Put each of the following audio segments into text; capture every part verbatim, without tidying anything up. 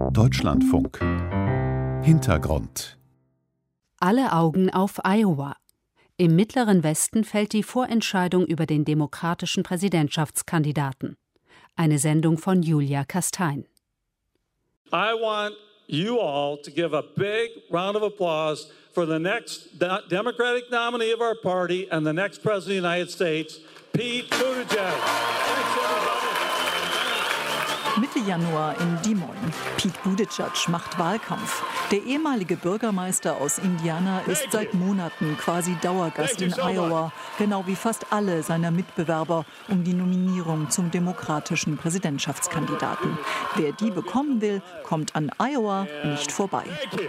Deutschlandfunk. Hintergrund. Alle Augen auf Iowa. Im Mittleren Westen fällt die Vorentscheidung über den demokratischen Präsidentschaftskandidaten. Eine Sendung von Julia Kastein. I want you all to give a big round of applause for the next Democratic nominee of our party and the next president of the United States, Pete Buttigieg. Thanks, everybody. Mitte Januar in Des Moines. Pete Buttigieg macht Wahlkampf. Der ehemalige Bürgermeister aus Indiana ist seit Monaten quasi Dauergast in Iowa, genau wie fast alle seiner Mitbewerber um die Nominierung zum demokratischen Präsidentschaftskandidaten. Wer die bekommen will, kommt an Iowa nicht vorbei.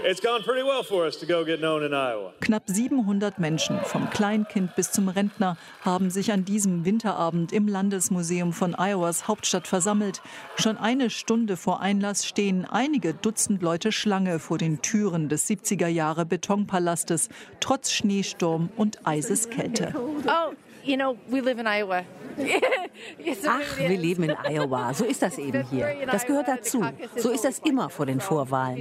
Knapp siebenhundert Menschen, vom Kleinkind bis zum Rentner, haben sich an diesem Winterabend im Landesmuseum von Iowas Hauptstadt versammelt. Schon eine Stunde vor Einlass stehen einige Dutzend Leute Schlange vor den Türen des siebziger Jahre Betonpalastes, trotz Schneesturm und Eiseskälte. Oh, you know, we live in Iowa. Ach, wir leben in Iowa. So ist das eben hier. Das gehört dazu. So ist das immer vor den Vorwahlen.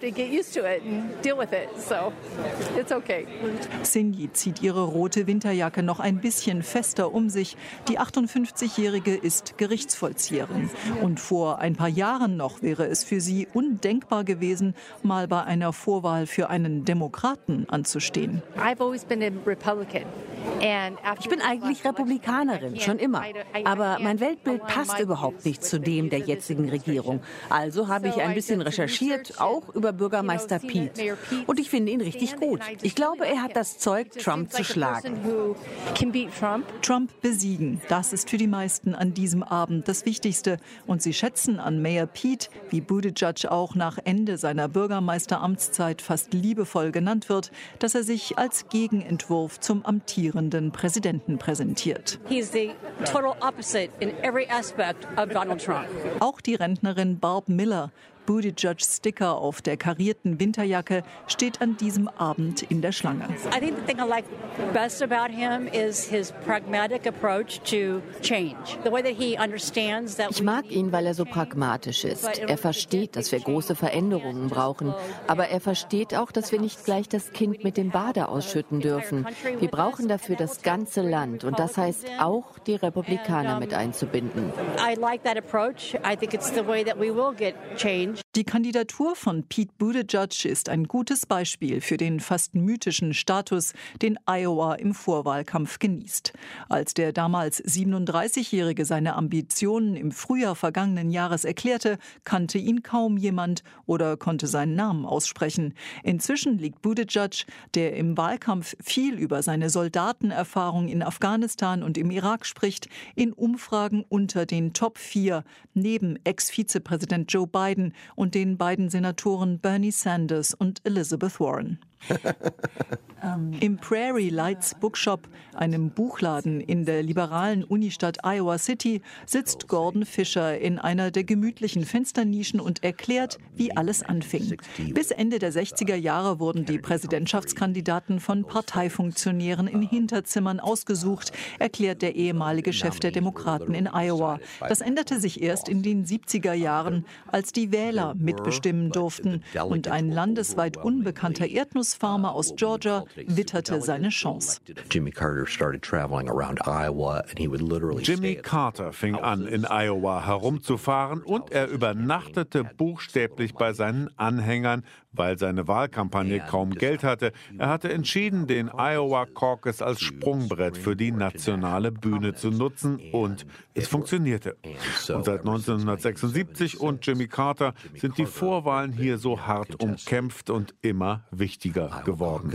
Cindy zieht ihre rote Winterjacke noch ein bisschen fester um sich. Die achtundfünfzigjährige ist Gerichtsvollzieherin. Und vor ein paar Jahren noch wäre es für sie undenkbar gewesen, mal bei einer Vorwahl für einen Demokraten anzustehen. Ich bin eigentlich Republikanerin, schon immer. Aber mein Weltbild passt überhaupt nicht zu dem der jetzigen Regierung. Also habe ich ein bisschen recherchiert, auch über Bürgermeister Pete. Und ich finde ihn richtig gut. Ich glaube, er hat das Zeug, Trump zu schlagen. Trump besiegen, das ist für die meisten an diesem Abend das Wichtigste. Und sie schätzen an Mayor Pete, wie Buttigieg auch nach Ende seiner Bürgermeisteramtszeit fast liebevoll genannt wird, dass er sich als Gegenentwurf zum amtierenden Präsidenten präsentiert. Auch die Rentnerin Barb Miller, Buttigiegs Sticker auf der karierten Winterjacke, steht an diesem Abend in der Schlange. I think the thing I like best about him is his pragmatic approach to change. The way that he understands that Ich mag ihn, weil er so pragmatisch ist. Er versteht, dass wir große Veränderungen brauchen. Aber er versteht auch, dass wir nicht gleich das Kind mit dem Bade ausschütten dürfen. Wir brauchen dafür das ganze Land. Und das heißt auch, die Republikaner mit einzubinden. I like that approach. I think it's the way that we will get change. Die Kandidatur von Pete Buttigieg ist ein gutes Beispiel für den fast mythischen Status, den Iowa im Vorwahlkampf genießt. Als der damals siebenunddreißigjährige seine Ambitionen im Frühjahr vergangenen Jahres erklärte, kannte ihn kaum jemand oder konnte seinen Namen aussprechen. Inzwischen liegt Buttigieg, der im Wahlkampf viel über seine Soldatenerfahrung in Afghanistan und im Irak spricht, in Umfragen unter den Top vier, neben Ex-Vizepräsident Joe Biden und den beiden Senatoren Bernie Sanders und Elizabeth Warren. Im Prairie Lights Bookshop, einem Buchladen in der liberalen Unistadt Iowa City, sitzt Gordon Fisher in einer der gemütlichen Fensternischen und erklärt, wie alles anfing. Bis Ende der sechziger Jahre wurden die Präsidentschaftskandidaten von Parteifunktionären in Hinterzimmern ausgesucht, erklärt der ehemalige Chef der Demokraten in Iowa. Das änderte sich erst in den siebziger Jahren, als die Wähler mitbestimmen durften und ein landesweit unbekannter Erdnuss Farmer aus Georgia witterte seine Chance. Jimmy Carter fing an, in Iowa herumzufahren und er übernachtete buchstäblich bei seinen Anhängern, weil seine Wahlkampagne kaum Geld hatte. Er hatte entschieden, den Iowa Caucus als Sprungbrett für die nationale Bühne zu nutzen und es funktionierte. Und seit neunzehnhundertsechsundsiebzig und Jimmy Carter sind die Vorwahlen hier so hart umkämpft und immer wichtiger geworden.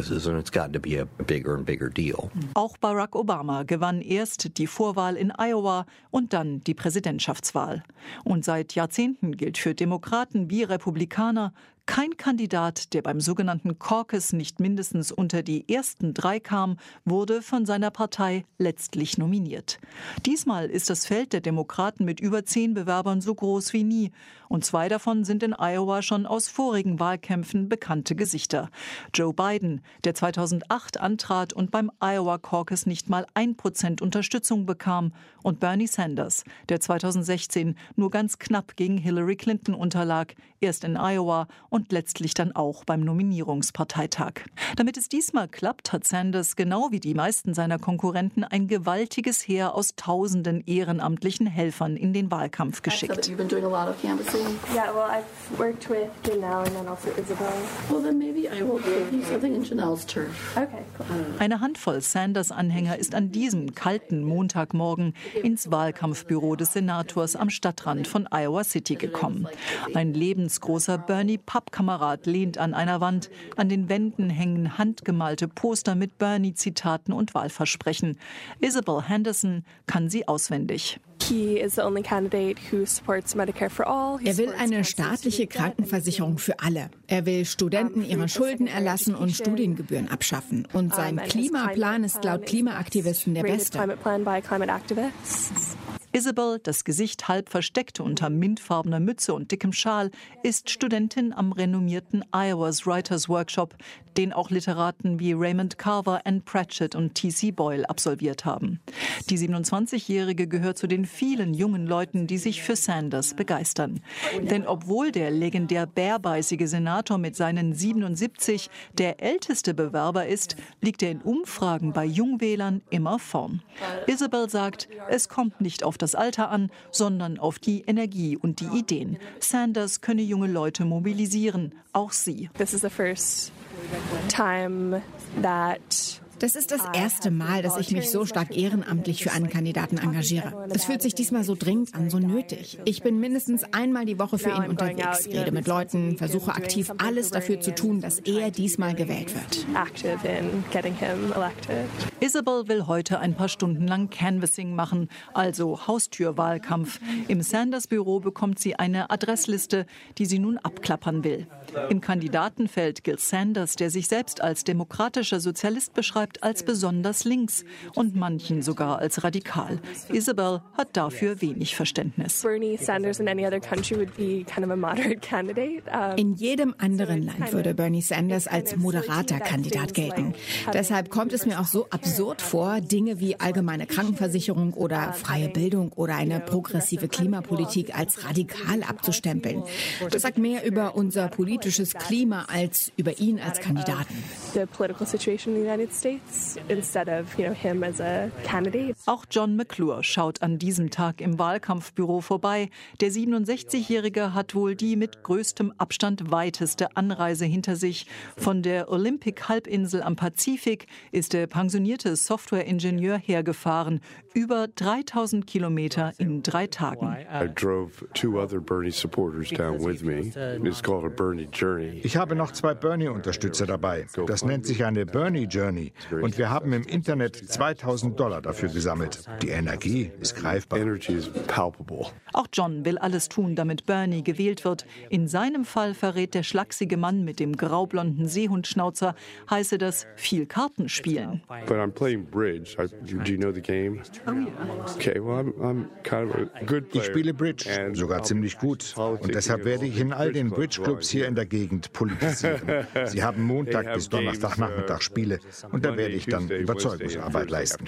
Auch Barack Obama gewann erst die Vorwahl in Iowa und dann die Präsidentschaftswahl. Und seit Jahrzehnten gilt für Demokraten wie Republikaner, Kein Kandidat, der beim sogenannten Caucus nicht mindestens unter die ersten drei kam, wurde von seiner Partei letztlich nominiert. Diesmal ist das Feld der Demokraten mit über zehn Bewerbern so groß wie nie. Und zwei davon sind in Iowa schon aus vorigen Wahlkämpfen bekannte Gesichter. Joe Biden, der zweitausendacht antrat und beim Iowa Caucus nicht mal ein Prozent Unterstützung bekam. Und Bernie Sanders, der zweitausendsechzehn nur ganz knapp gegen Hillary Clinton unterlag, erst in Iowa und letztlich dann auch beim Nominierungsparteitag. Damit es diesmal klappt, hat Sanders genau wie die meisten seiner Konkurrenten ein gewaltiges Heer aus tausenden ehrenamtlichen Helfern in den Wahlkampf geschickt. Yeah, well, I've worked with Janelle and then also Isabel. Well, then maybe I will give you something in Janelle's turn. Okay, cool. Eine Handvoll Sanders-Anhänger ist an diesem kalten Montagmorgen ins Wahlkampfbüro des Senators am Stadtrand von Iowa City gekommen. Ein lebensgroßer Bernie-Pappkamerad lehnt an einer Wand. An den Wänden hängen handgemalte Poster mit Bernie-Zitaten und Wahlversprechen. Isabel Henderson kann sie auswendig. Er will eine staatliche Krankenversicherung für alle. Er will Studenten ihre Schulden erlassen und Studiengebühren abschaffen. Und sein Klimaplan ist laut Klimaaktivisten der beste. Isabel, das Gesicht halb versteckt unter mintfarbener Mütze und dickem Schal, ist Studentin am renommierten Iowa's Writers Workshop, den auch Literaten wie Raymond Carver, Anne Pratchett und T C Boyle absolviert haben. Die siebenundzwanzigjährige gehört zu den vielen jungen Leuten, die sich für Sanders begeistern. Denn obwohl der legendär bärbeißige Senator mit seinen siebenundsiebzig der älteste Bewerber ist, liegt er in Umfragen bei Jungwählern immer vorn. Isabel sagt, es kommt nicht auf das Alter an, sondern auf die Energie und die Ideen. Sanders könne junge Leute mobilisieren, auch sie. This is the first time that Das ist das erste Mal, dass ich mich so stark ehrenamtlich für einen Kandidaten engagiere. Es fühlt sich diesmal so dringend an, so nötig. Ich bin mindestens einmal die Woche für ihn unterwegs, rede mit Leuten, versuche aktiv alles dafür zu tun, dass er diesmal gewählt wird. Isabel will heute ein paar Stunden lang Canvassing machen, also Haustürwahlkampf. Im Sanders-Büro bekommt sie eine Adressliste, die sie nun abklappern will. Im Kandidatenfeld gilt Sanders, der sich selbst als demokratischer Sozialist beschreibt, als besonders links und manchen sogar als radikal. Isabel hat dafür wenig Verständnis. In jedem anderen Land würde Bernie Sanders als moderater Kandidat gelten. Deshalb kommt es mir auch so absurd vor, Dinge wie allgemeine Krankenversicherung oder freie Bildung oder eine progressive Klimapolitik als radikal abzustempeln. Das sagt mehr über unser politisches Klima als über ihn als Kandidaten. Auch John McClure schaut an diesem Tag im Wahlkampfbüro vorbei. Der siebenundsechzigjährige hat wohl die mit größtem Abstand weiteste Anreise hinter sich. Von der Olympic-Halbinsel am Pazifik ist der pensionierte Software-Ingenieur hergefahren. Über dreitausend Kilometer in drei Tagen. Ich habe noch zwei Bernie-Unterstützer dabei. Das nennt sich eine Bernie Journey. Und wir haben im Internet zweitausend Dollar dafür gesammelt. Die Energie ist greifbar. Auch John will alles tun, damit Bernie gewählt wird. In seinem Fall verrät der schlachsige Mann mit dem graublonden Seehundschnauzer, heiße das viel Karten spielen. Ich spiele Bridge, sogar ziemlich gut. Und deshalb werde ich in all den Bridge-Clubs hier in der Gegend politisieren. Sie haben Montag bis Donnerstagnachmittag Spiele und da werde ich dann Überzeugungsarbeit leisten.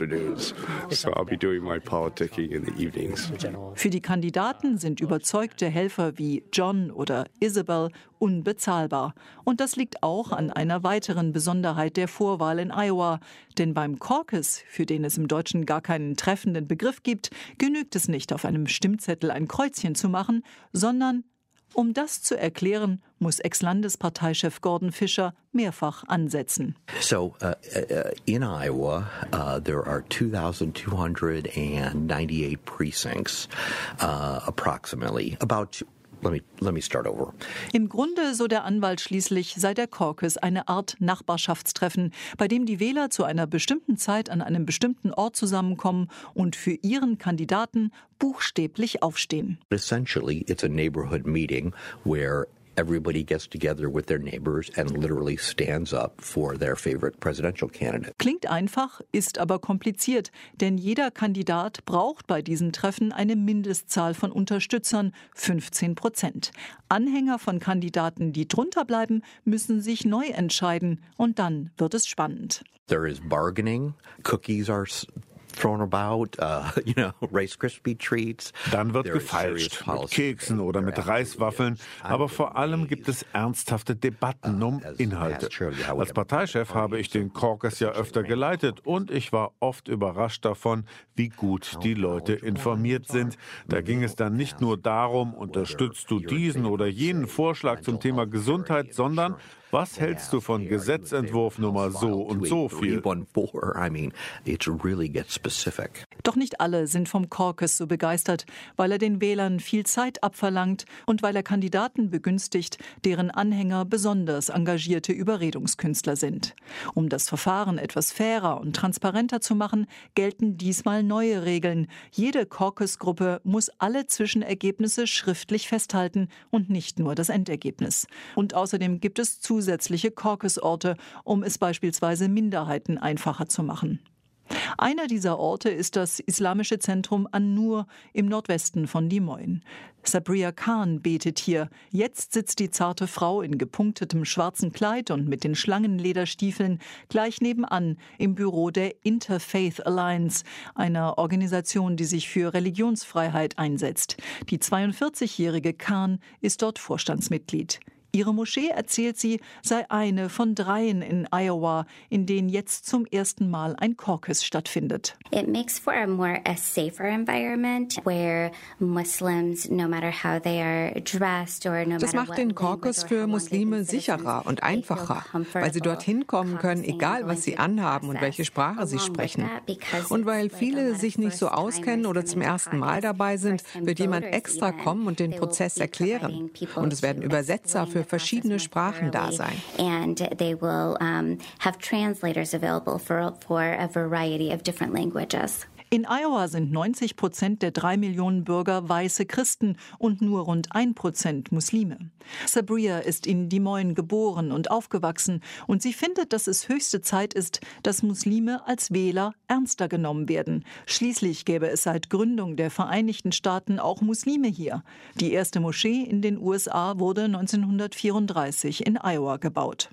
Für die Kandidaten sind überzeugte Helfer wie John oder Isabel unbezahlbar. Und das liegt auch an einer weiteren Besonderheit der Vorwahl in Iowa. Denn beim Caucus, für den es im Deutschen gar keinen treffenden Begriff gibt, genügt es nicht, auf einem Stimmzettel ein Kreuzchen zu machen, sondern um das zu erklären, muss Ex-Landesparteichef Gordon Fischer mehrfach ansetzen. So uh, uh, in Iowa, uh, there are two thousand two hundred ninety-eight precincts, uh, approximately. About Let me, let me start over. Im Grunde, so der Anwalt schließlich, sei der Caucus eine Art Nachbarschaftstreffen, bei dem die Wähler zu einer bestimmten Zeit an einem bestimmten Ort zusammenkommen und für ihren Kandidaten buchstäblich aufstehen. Essentially, it's a neighborhood meeting where everybody gets together with their neighbors and literally stands up for their favorite presidential candidate. Klingt einfach, ist aber kompliziert, denn jeder Kandidat braucht bei diesen Treffen eine Mindestzahl von Unterstützern, fünfzehn Prozent. Anhänger von Kandidaten, die drunter bleiben, müssen sich neu entscheiden und dann wird es spannend. There is bargaining, cookies are thrown about, uh, you know, Rice Krispie treats. Dann wird gefeilscht mit Keksen oder mit Reiswaffeln, aber vor allem gibt es ernsthafte Debatten um Inhalte. Als Parteichef habe ich den Caucus ja öfter geleitet und ich war oft überrascht davon, wie gut die Leute informiert sind. Da ging es dann nicht nur darum, unterstützt du diesen oder jenen Vorschlag zum Thema Gesundheit, sondern was hältst du von Gesetzentwurf Nummer so und so viel? Doch nicht alle sind vom Caucus so begeistert, weil er den Wählern viel Zeit abverlangt und weil er Kandidaten begünstigt, deren Anhänger besonders engagierte Überredungskünstler sind. Um das Verfahren etwas fairer und transparenter zu machen, gelten diesmal neue Regeln. Jede Caucus-Gruppe muss alle Zwischenergebnisse schriftlich festhalten und nicht nur das Endergebnis. Und außerdem gibt es zusätzliche zusätzliche Caucus-Orte, um es beispielsweise Minderheiten einfacher zu machen. Einer dieser Orte ist das islamische Zentrum An-Nur im Nordwesten von Des Moines. Sabria Khan betet hier. Jetzt sitzt die zarte Frau in gepunktetem schwarzen Kleid und mit den Schlangenlederstiefeln gleich nebenan im Büro der Interfaith Alliance, einer Organisation, die sich für Religionsfreiheit einsetzt. Die zweiundvierzigjährige Khan ist dort Vorstandsmitglied. Ihre Moschee, erzählt sie, sei eine von dreien in Iowa, in denen jetzt zum ersten Mal ein Caucus stattfindet. It makes for a more a safer environment where Muslims, no matter how they are dressed or no matter. Das macht den Caucus für Muslime sicherer und einfacher, weil sie dorthin kommen können, egal was sie anhaben und welche Sprache sie sprechen. Und weil viele sich nicht so auskennen oder zum ersten Mal dabei sind, wird jemand extra kommen und den Prozess erklären. Und es werden Übersetzer für verschiedene Sprachen da sein. And they will um, have translators available for, for a variety of different languages. In Iowa sind neunzig Prozent der drei Millionen Bürger weiße Christen und nur rund ein Prozent Muslime. Sabria ist in Des Moines geboren und aufgewachsen und sie findet, dass es höchste Zeit ist, dass Muslime als Wähler ernster genommen werden. Schließlich gäbe es seit Gründung der Vereinigten Staaten auch Muslime hier. Die erste Moschee in den U S A wurde neunzehnhundertvierunddreißig in Iowa gebaut.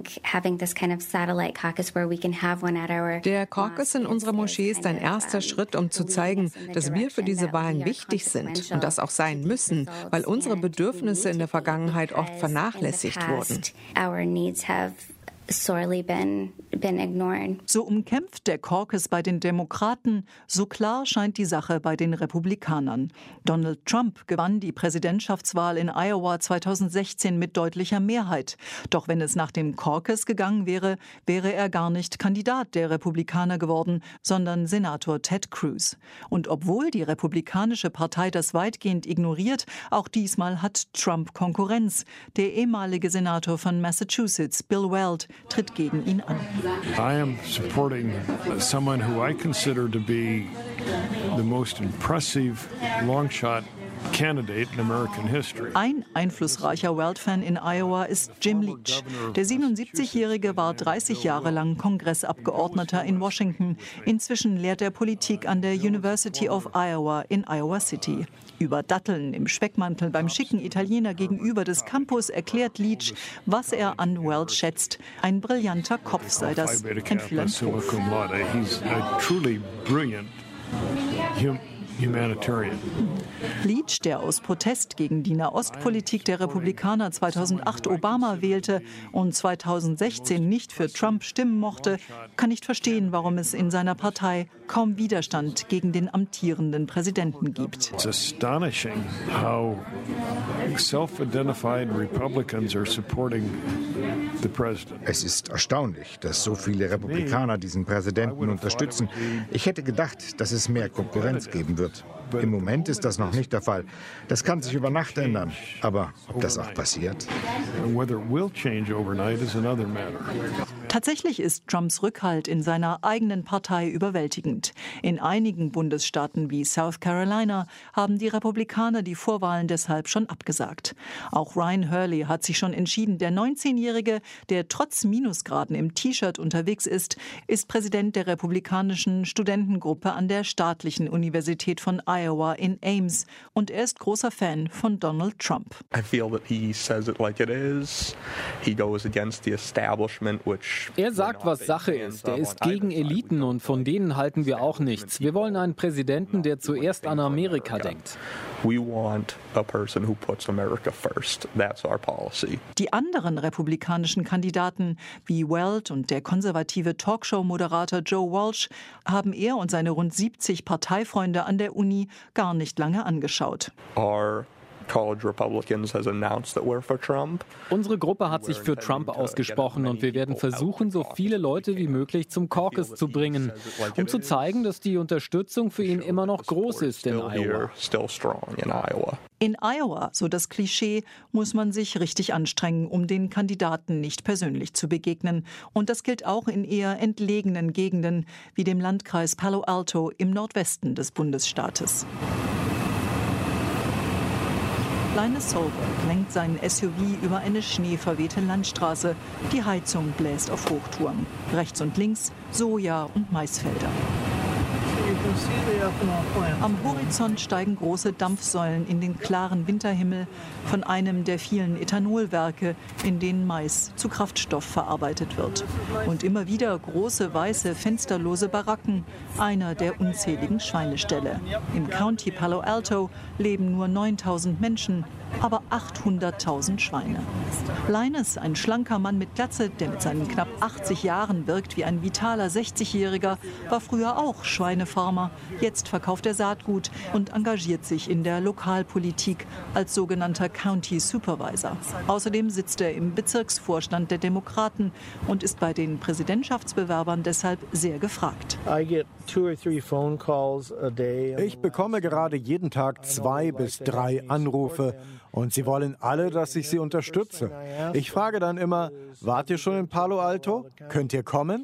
Der Caucus in unserer Moschee ist ein erster Schritt, um zu zeigen, dass wir für diese Wahlen wichtig sind und das auch sein müssen, weil unsere Bedürfnisse in der Vergangenheit oft vernachlässigt wurden. Sorely been, been ignored. So umkämpft der Caucus bei den Demokraten, so klar scheint die Sache bei den Republikanern. Donald Trump gewann die Präsidentschaftswahl in Iowa zweitausendsechzehn mit deutlicher Mehrheit. Doch wenn es nach dem Caucus gegangen wäre, wäre er gar nicht Kandidat der Republikaner geworden, sondern Senator Ted Cruz. Und obwohl die Republikanische Partei das weitgehend ignoriert, auch diesmal hat Trump Konkurrenz. Der ehemalige Senator von Massachusetts, Bill Weld, tritt gegen ihn an. I am supporting someone who I consider to be the most impressive long shot candidate in American history. Ein einflussreicher Weld-Fan in Iowa ist Jim Leach. Der siebenundsiebzigjährige war dreißig Jahre lang Kongressabgeordneter in Washington. Inzwischen lehrt er Politik an der University of Iowa in Iowa City. Über Datteln im Speckmantel beim schicken Italiener gegenüber des Campus erklärt Leach, was er an Weld schätzt. Ein brillanter Kopf sei das, ein Philanthrop. Humanitarian. Leach, der aus Protest gegen die Nahostpolitik der Republikaner zweitausendacht Obama wählte und zweitausendsechzehn nicht für Trump stimmen mochte, kann nicht verstehen, warum es in seiner Partei kaum Widerstand gegen den amtierenden Präsidenten gibt. It's astonishing how self-identified Republicans are supporting the president. Es ist erstaunlich, dass so viele Republikaner diesen Präsidenten unterstützen. Ich hätte gedacht, dass es mehr Konkurrenz geben wird. Im Moment ist das noch nicht der Fall. Das kann sich über Nacht ändern. Aber ob das auch passiert? Tatsächlich ist Trumps Rückhalt in seiner eigenen Partei überwältigend. In einigen Bundesstaaten wie South Carolina haben die Republikaner die Vorwahlen deshalb schon abgesagt. Auch Ryan Hurley hat sich schon entschieden. Der neunzehnjährige, der trotz Minusgraden im T-Shirt unterwegs ist, ist Präsident der republikanischen Studentengruppe an der staatlichen Universität von Iowa in Ames. Und er ist großer Fan von Donald Trump. I feel that he says it like it is. He goes against the establishment, which Er sagt, was Sache ist. Er ist gegen Eliten und von denen halten wir auch nichts. Wir wollen einen Präsidenten, der zuerst an Amerika denkt. We want a person who puts America first. That's our policy. Die anderen republikanischen Kandidaten wie Weld und der konservative Talkshow-Moderator Joe Walsh haben er und seine rund siebzig Parteifreunde an der Uni gar nicht lange angeschaut. Our College Republicans has announced that we're for Trump. Unsere Gruppe hat sich für Trump ausgesprochen und wir werden versuchen, so viele Leute wie möglich zum Caucus zu bringen, um zu zeigen, dass die Unterstützung für ihn immer noch groß ist in Iowa. In Iowa, so das Klischee, muss man sich richtig anstrengen, um den Kandidaten nicht persönlich zu begegnen. Und das gilt auch in eher entlegenen Gegenden, wie dem Landkreis Palo Alto im Nordwesten des Bundesstaates. Linus Solberg lenkt seinen S U V über eine schneeverwehte Landstraße. Die Heizung bläst auf Hochtouren. Rechts und links Soja und Maisfelder. Am Horizont steigen große Dampfsäulen in den klaren Winterhimmel von einem der vielen Ethanolwerke, in denen Mais zu Kraftstoff verarbeitet wird. Und immer wieder große, weiße, fensterlose Baracken, einer der unzähligen Schweineställe. Im County Palo Alto leben nur neuntausend Menschen, aber achthunderttausend Schweine. Linus, ein schlanker Mann mit Glatze, der mit seinen knapp achtzig Jahren wirkt wie ein vitaler sechzigjähriger, war früher auch Schweinefarmer. Jetzt verkauft er Saatgut und engagiert sich in der Lokalpolitik als sogenannter County Supervisor. Außerdem sitzt er im Bezirksvorstand der Demokraten und ist bei den Präsidentschaftsbewerbern deshalb sehr gefragt. Ich bekomme gerade jeden Tag zwei bis drei Anrufe. Und sie wollen alle, dass ich sie unterstütze. Ich frage dann immer, wart ihr schon in Palo Alto? Könnt ihr kommen?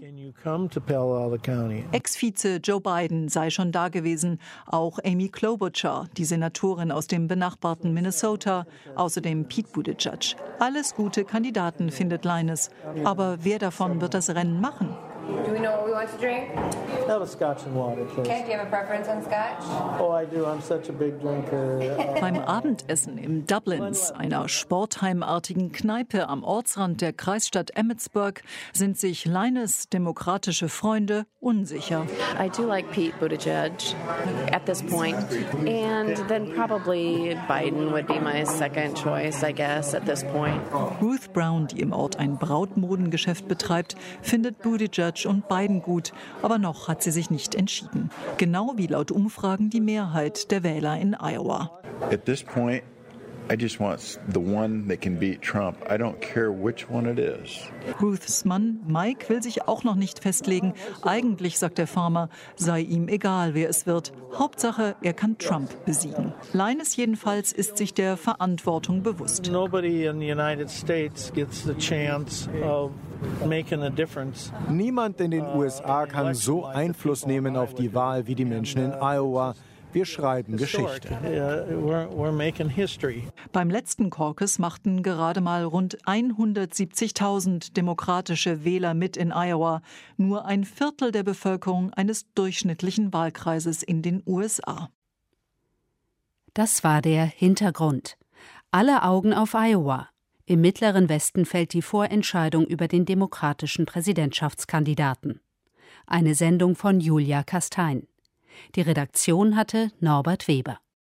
Ex-Vize Joe Biden sei schon da gewesen. Auch Amy Klobuchar, die Senatorin aus dem benachbarten Minnesota. Außerdem Pete Buttigieg. Alles gute Kandidaten, findet Linus. Aber wer davon wird das Rennen machen? Do we know what we want to drink? Have a scotch and water, please. Okay, do you have a preference on scotch? Oh, I do. I'm such a big drinker. Beim Abendessen im Dublins, einer sportheimartigen Kneipe am Ortsrand der Kreisstadt Emmetsburg, sind sich Linus' demokratische Freunde unsicher. I do like Pete Buttigieg at this point, and then probably Biden would be my second choice, I guess, at this point. Ruth Brown, die im Ort ein Brautmodengeschäft betreibt, findet Buttigieg und Biden gut, aber noch hat sie sich nicht entschieden. Genau wie laut Umfragen die Mehrheit der Wähler in Iowa. At this point, I just want the one that can beat Trump. I don't care which one it is. Ruths Mann Mike will sich auch noch nicht festlegen. Eigentlich, sagt der Farmer, sei ihm egal, wer es wird. Hauptsache, er kann Trump besiegen. Linus jedenfalls ist sich der Verantwortung bewusst. Nobody in the United States gets the chance of making a difference. Niemand in den U S A kann so Einfluss nehmen auf die Wahl wie die Menschen in Iowa. Wir schreiben Geschichte. Beim letzten Caucus machten gerade mal rund hundertsiebzigtausend demokratische Wähler mit in Iowa. Nur ein Viertel der Bevölkerung eines durchschnittlichen Wahlkreises in den U S A. Das war der Hintergrund. Alle Augen auf Iowa. Im mittleren Westen fällt die Vorentscheidung über den demokratischen Präsidentschaftskandidaten. Eine Sendung von Julia Kastein. Die Redaktion hatte Norbert Weber.